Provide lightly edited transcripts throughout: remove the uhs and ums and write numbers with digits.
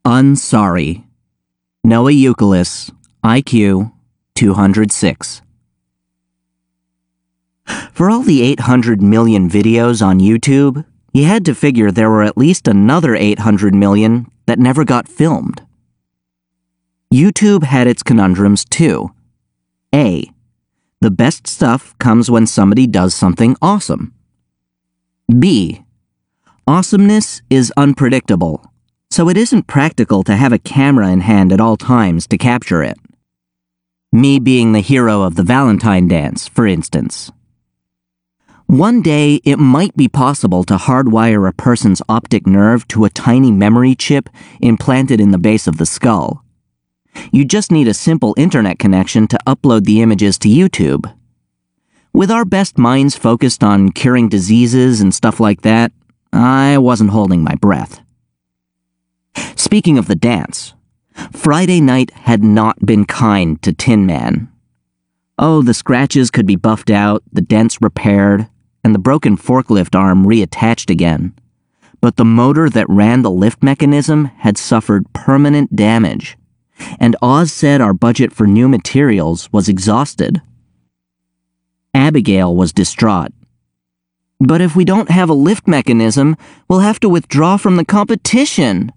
Unsorry. Noah Euclid, IQ 206. For all the 800 million videos on YouTube, you had to figure there were at least another 800 million that never got filmed. YouTube had its conundrums too. A. The best stuff comes when somebody does something awesome. B. Awesomeness is unpredictable, so it isn't practical to have a camera in hand at all times to capture it. Me being the hero of the Valentine dance, for instance. One day, it might be possible to hardwire a person's optic nerve to a tiny memory chip implanted in the base of the skull. You just need a simple internet connection to upload the images to YouTube. With our best minds focused on curing diseases and stuff like that, I wasn't holding my breath. Speaking of the dance, Friday night had not been kind to Tin Man. Oh, the scratches could be buffed out, the dents repaired, and the broken forklift arm reattached again. But the motor that ran the lift mechanism had suffered permanent damage, and Oz said our budget for new materials was exhausted. Abigail was distraught. But if we don't have a lift mechanism, we'll have to withdraw from the competition.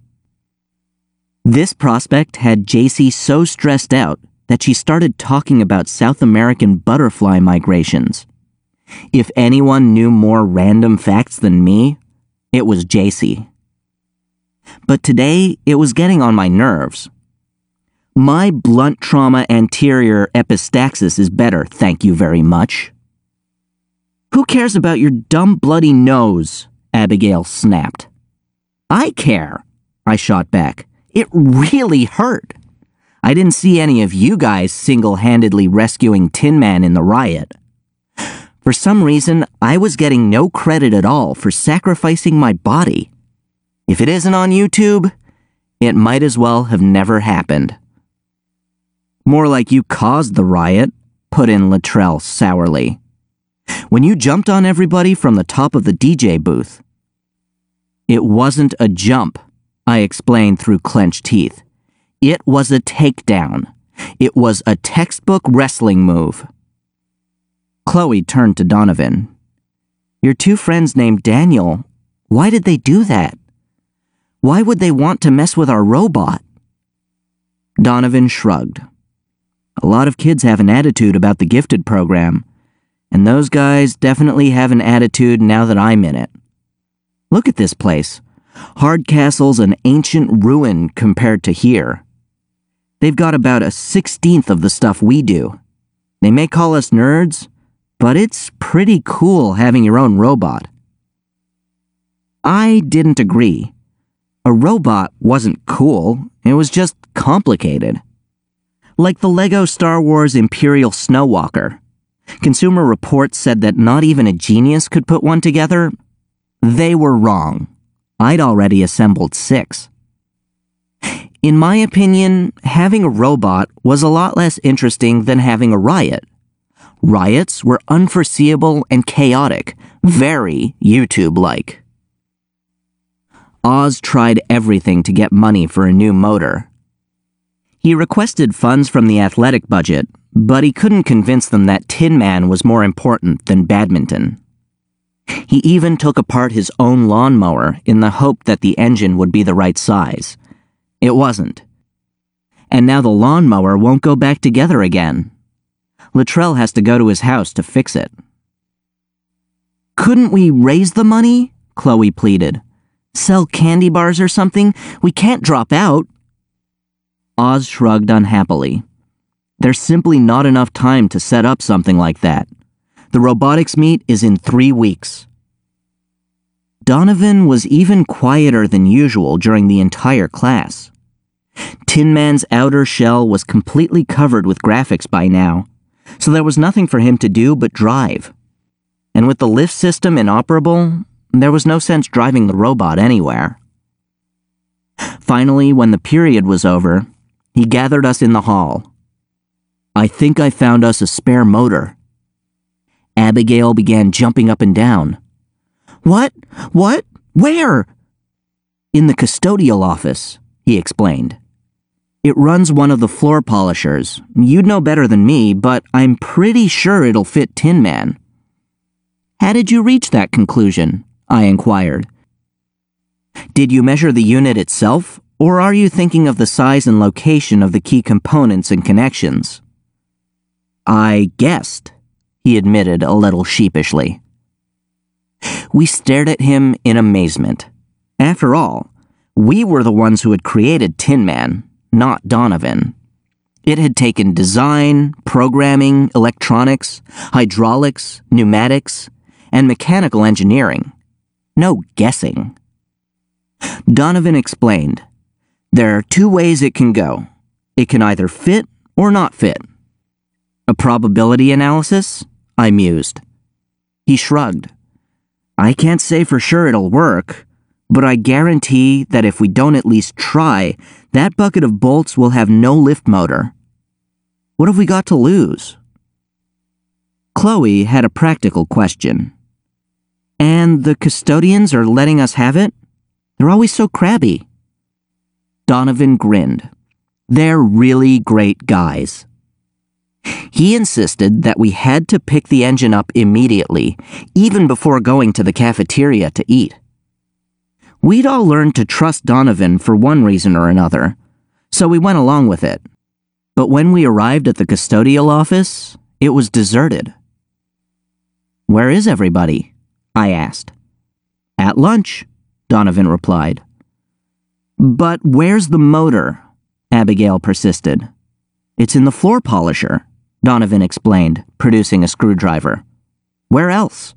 This prospect had JC so stressed out that she started talking about South American butterfly migrations. If anyone knew more random facts than me, it was JC. But today, it was getting on my nerves. My blunt trauma anterior epistaxis is better, thank you very much. Who cares about your dumb bloody nose? Abigail snapped. I care, I shot back. It really hurt. I didn't see any of you guys single-handedly rescuing Tin Man in the riot. For some reason, I was getting no credit at all for sacrificing my body. If it isn't on YouTube, it might as well have never happened. More like you caused the riot, put in Luttrell sourly. When you jumped on everybody from the top of the DJ booth. It wasn't a jump, I explained through clenched teeth. It was a takedown. It was a textbook wrestling move. Chloe turned to Donovan. Your two friends named Daniel, why did they do that? Why would they want to mess with our robot? Donovan shrugged. A lot of kids have an attitude about the gifted program, and those guys definitely have an attitude now that I'm in it. Look at this place. Hardcastle's an ancient ruin compared to here. They've got about 1/16 of the stuff we do. They may call us nerds, but it's pretty cool having your own robot. I didn't agree. A robot wasn't cool, it was just complicated. Like the Lego Star Wars Imperial Snowwalker. Consumer Reports said that not even a genius could put one together. They were wrong. I'd already assembled 6. In my opinion, having a robot was a lot less interesting than having a riot. Riots were unforeseeable and chaotic, very YouTube-like. Oz tried everything to get money for a new motor. He requested funds from the athletic budget, but he couldn't convince them that Tin Man was more important than badminton. He even took apart his own lawnmower in the hope that the engine would be the right size. It wasn't. And now the lawnmower won't go back together again. Luttrell has to go to his house to fix it. Couldn't we raise the money? Chloe pleaded. Sell candy bars or something? We can't drop out. Oz shrugged unhappily. There's simply not enough time to set up something like that. The robotics meet is in 3 weeks. Donovan was even quieter than usual during the entire class. Tin Man's outer shell was completely covered with graphics by now, so there was nothing for him to do but drive. And with the lift system inoperable, there was no sense driving the robot anywhere. Finally, when the period was over, he gathered us in the hall. I think I found us a spare motor. Abigail began jumping up and down. What? What? Where? In the custodial office, he explained. It runs one of the floor polishers. You'd know better than me, but I'm pretty sure it'll fit Tin Man. How did you reach that conclusion? I inquired. Did you measure the unit itself, or are you thinking of the size and location of the key components and connections? I guessed, he admitted a little sheepishly. We stared at him in amazement. After all, we were the ones who had created Tin Man, not Donovan. It had taken design, programming, electronics, hydraulics, pneumatics, and mechanical engineering. No guessing. Donovan explained, there are two ways it can go. It can either fit or not fit. A probability analysis? I mused. He shrugged. I can't say for sure it'll work, but I guarantee that if we don't at least try, that bucket of bolts will have no lift motor. What have we got to lose? Chloe had a practical question. And the custodians are letting us have it? They're always so crabby. Donovan grinned. They're really great guys. He insisted that we had to pick the engine up immediately, even before going to the cafeteria to eat. We'd all learned to trust Donovan for one reason or another, so we went along with it. But when we arrived at the custodial office, it was deserted. Where is everybody? I asked. At lunch, Donovan replied. But where's the motor? Abigail persisted. It's in the floor polisher, Donovan explained, producing a screwdriver. Where else?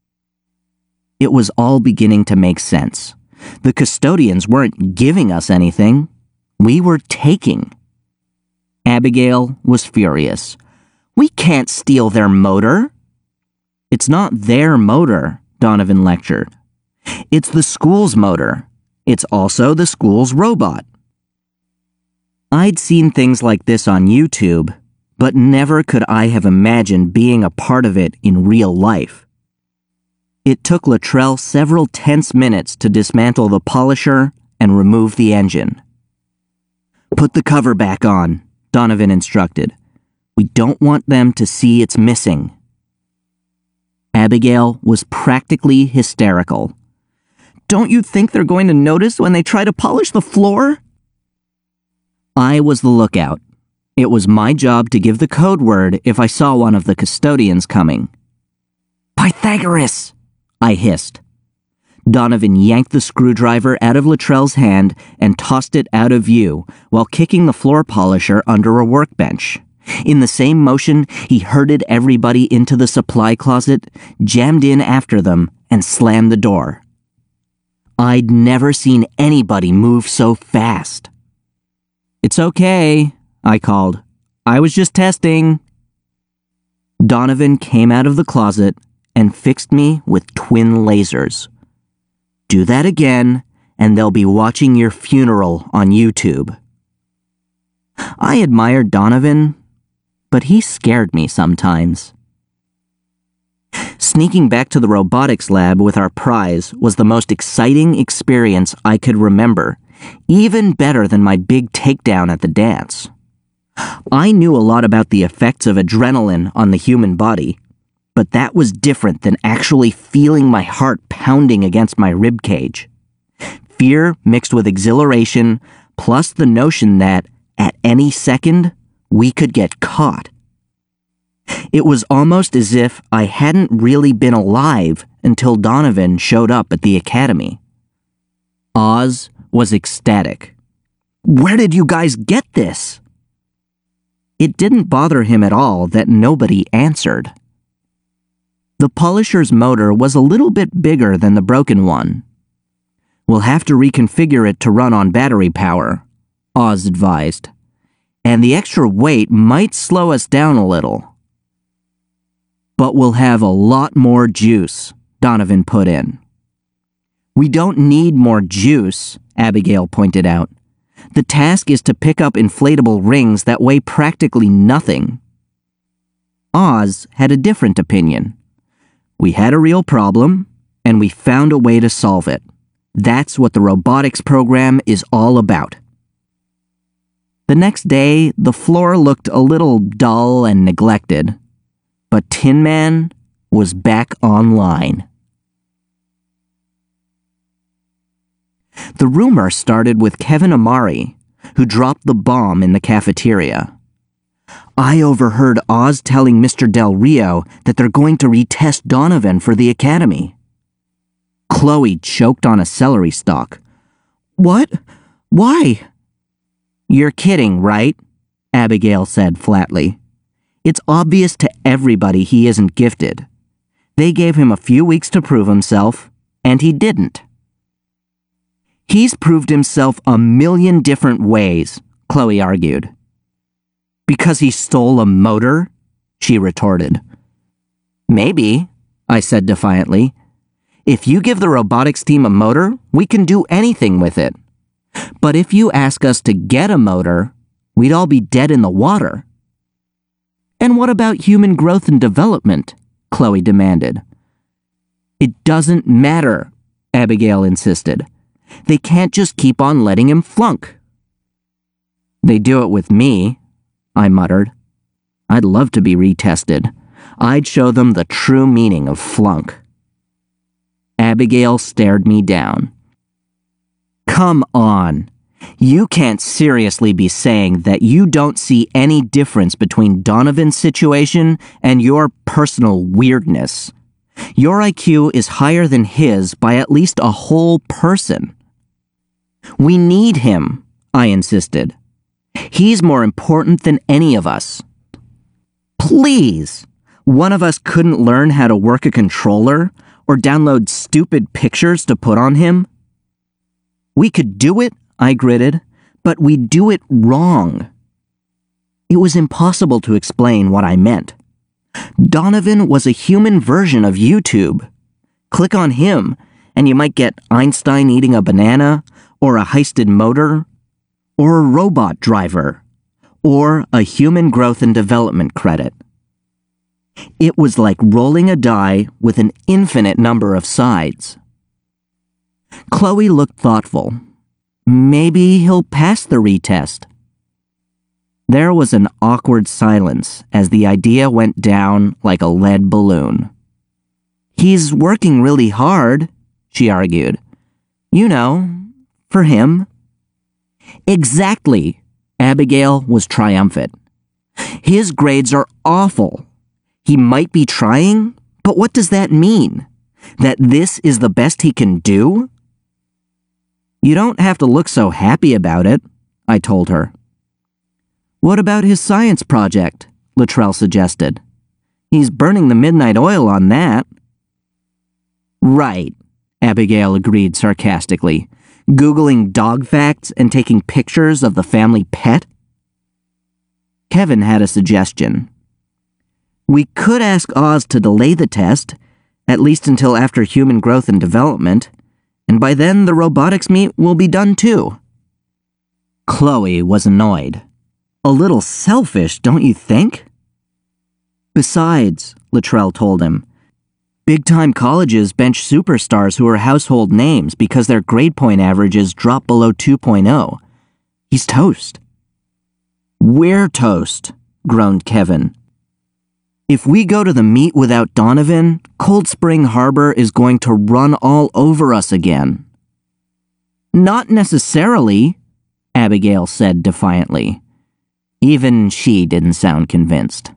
It was all beginning to make sense. The custodians weren't giving us anything. We were taking. Abigail was furious. We can't steal their motor. It's not their motor, Donovan lectured. It's the school's motor. It's also the school's robot. I'd seen things like this on YouTube, but never could I have imagined being a part of it in real life. It took Luttrell several tense minutes to dismantle the polisher and remove the engine. Put the cover back on, Donovan instructed. We don't want them to see it's missing. Abigail was practically hysterical. Don't you think they're going to notice when they try to polish the floor? I was the lookout. It was my job to give the code word if I saw one of the custodians coming. Pythagoras! I hissed. Donovan yanked the screwdriver out of Luttrell's hand and tossed it out of view while kicking the floor polisher under a workbench. In the same motion, he herded everybody into the supply closet, jammed in after them, and slammed the door. I'd never seen anybody move so fast. It's okay, I called. I was just testing. Donovan came out of the closet and fixed me with twin lasers. Do that again, and they'll be watching your funeral on YouTube. I admired Donovan, but he scared me sometimes. Sneaking back to the robotics lab with our prize was the most exciting experience I could remember, even better than my big takedown at the dance. I knew a lot about the effects of adrenaline on the human body, but that was different than actually feeling my heart pounding against my ribcage. Fear mixed with exhilaration, plus the notion that, at any second, we could get caught. It was almost as if I hadn't really been alive until Donovan showed up at the academy. Oz was ecstatic. Where did you guys get this? It didn't bother him at all that nobody answered. The polisher's motor was a little bit bigger than the broken one. We'll have to reconfigure it to run on battery power, Oz advised. And the extra weight might slow us down a little. But we'll have a lot more juice, Donovan put in. We don't need more juice, Abigail pointed out. The task is to pick up inflatable rings that weigh practically nothing. Oz had a different opinion. We had a real problem, and we found a way to solve it. That's what the robotics program is all about. The next day, the floor looked a little dull and neglected, but Tin Man was back online. The rumor started with Kevin Amari, who dropped the bomb in the cafeteria. I overheard Oz telling Mr. Del Rio that they're going to retest Donovan for the academy. Chloe choked on a celery stalk. What? Why? You're kidding, right? Abigail said flatly. It's obvious to everybody he isn't gifted. They gave him a few weeks to prove himself, and he didn't. He's proved himself a million different ways, Chloe argued. Because he stole a motor? She retorted. Maybe, I said defiantly. If you give the robotics team a motor, we can do anything with it. But if you ask us to get a motor, we'd all be dead in the water. And what about human growth and development? Chloe demanded. It doesn't matter, Abigail insisted. They can't just keep on letting him flunk. They do it with me, I muttered. I'd love to be retested. I'd show them the true meaning of flunk. Abigail stared me down. Come on. You can't seriously be saying that you don't see any difference between Donovan's situation and your personal weirdness. Your IQ is higher than his by at least a whole person. We need him, I insisted. He's more important than any of us. Please, one of us couldn't learn how to work a controller or download stupid pictures to put on him? We could do it, I gritted, but we do it wrong. It was impossible to explain what I meant. Donovan was a human version of YouTube. Click on him, and you might get Einstein eating a banana, or a heisted motor, or a robot driver, or a human growth and development credit. It was like rolling a die with an infinite number of sides. Chloe looked thoughtful. Maybe he'll pass the retest. There was an awkward silence as the idea went down like a lead balloon. He's working really hard, she argued. You know, for him. Exactly, Abigail was triumphant. His grades are awful. He might be trying, but what does that mean? That this is the best he can do? You don't have to look so happy about it, I told her. What about his science project? Luttrell suggested. He's burning the midnight oil on that. Right, Abigail agreed sarcastically, Googling dog facts and taking pictures of the family pet. Kevin had a suggestion. We could ask Oz to delay the test, at least until after human growth and development, and by then the robotics meet will be done too. Chloe was annoyed. A little selfish, don't you think? Besides, Luttrell told him, big-time colleges bench superstars who are household names because their grade point averages drop below 2.0. He's toast. We're toast, groaned Kevin. If we go to the meet without Donovan, Cold Spring Harbor is going to run all over us again. Not necessarily, Abigail said defiantly. Even she didn't sound convinced.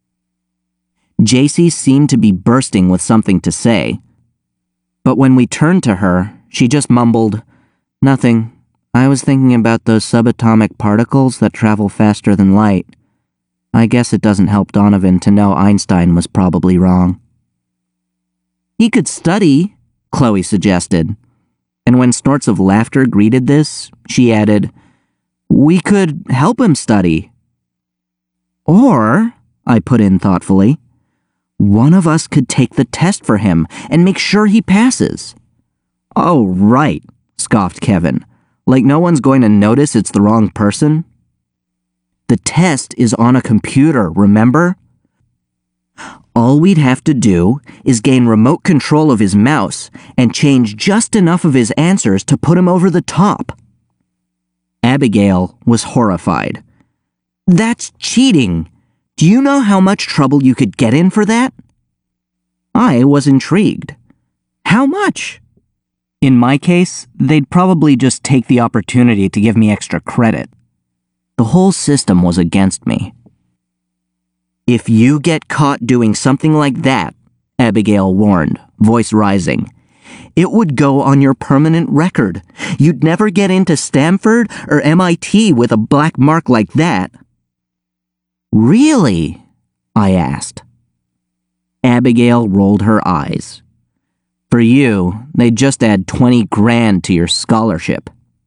JC seemed to be bursting with something to say, but when we turned to her, she just mumbled, Nothing. I was thinking about those subatomic particles that travel faster than light. I guess it doesn't help Donovan to know Einstein was probably wrong. He could study, Chloe suggested, and when snorts of laughter greeted this, she added, We could help him study. Or, I put in thoughtfully, one of us could take the test for him and make sure he passes. Oh, right, scoffed Kevin. Like no one's going to notice it's the wrong person? The test is on a computer, remember? All we'd have to do is gain remote control of his mouse and change just enough of his answers to put him over the top. Abigail was horrified. That's cheating. Do you know how much trouble you could get in for that? I was intrigued. How much? In my case, they'd probably just take the opportunity to give me extra credit. The whole system was against me. If you get caught doing something like that, Abigail warned, voice rising, it would go on your permanent record. You'd never get into Stanford or MIT with a black mark like that. Really? I asked. Abigail rolled her eyes. For you, they'd just add 20 grand to your scholarship.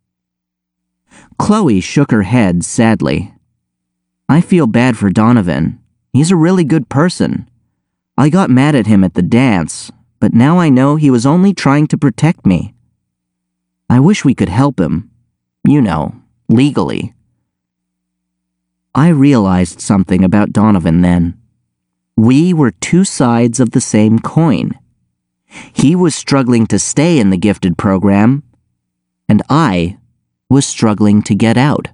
Chloe shook her head sadly. I feel bad for Donovan. He's a really good person. I got mad at him at the dance, but now I know he was only trying to protect me. I wish we could help him. You know, legally. I realized something about Donovan then. We were two sides of the same coin. He was struggling to stay in the gifted program, and I was struggling to get out.